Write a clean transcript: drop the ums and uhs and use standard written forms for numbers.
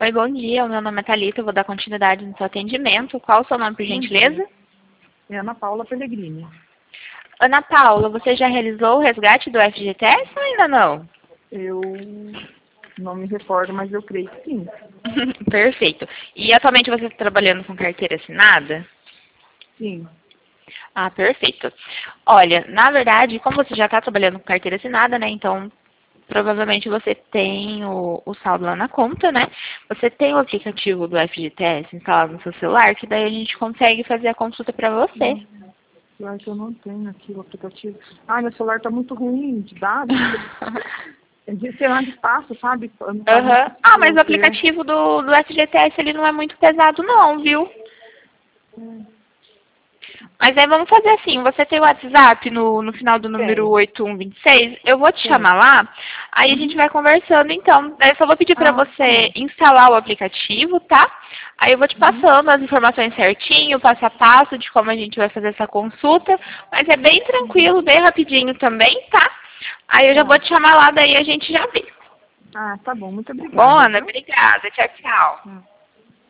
Oi, bom dia. O meu nome é Thalita. Eu vou dar continuidade no seu atendimento. Qual o seu nome, por gentileza? É Ana Paula Pellegrini. Ana Paula, você já realizou o resgate do FGTS ou ainda não? Eu não me recordo, mas eu creio que sim. Perfeito. E atualmente você está trabalhando com carteira assinada? Sim. Ah, perfeito. Olha, na verdade, como você já está trabalhando com carteira assinada, né? Então, provavelmente você tem o saldo lá na conta, né? Você tem o aplicativo do FGTS instalado no seu celular, que daí a gente consegue fazer a consulta para você. Eu acho que eu não tenho aqui o aplicativo. Ai, meu celular tá muito ruim de dados. De ser onde passa, sabe? Eu não Aham. sabia Ah, mas o ver. aplicativo do FGTS ele não é muito pesado não, viu? Mas aí vamos fazer assim, você tem o WhatsApp no final do número Tem. 8126, eu vou te Tem. chamar lá, aí a gente vai conversando então. Daí eu só vou pedir para Ah, tá você bom. instalar o aplicativo, tá? Aí eu vou te passando as informações certinho, passo a passo de como a gente vai fazer essa consulta, mas é bem tranquilo, bem rapidinho também, tá? Aí eu já vou Tá. te chamar lá, daí a gente já vê. Ah, tá bom. Muito Bom, obrigada, Ana, viu? obrigada. Tchau, tchau.